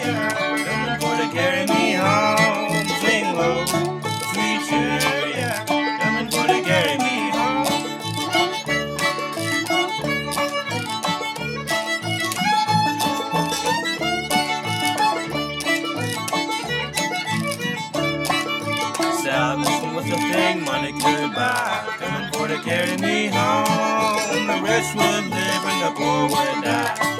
yeah. Coming for to carry me home. Swing low, sweet sugar, yeah. Coming for to carry me home. Salvation was the thing money could buy. Coming for to carry me home. The rich would live and the poor would die.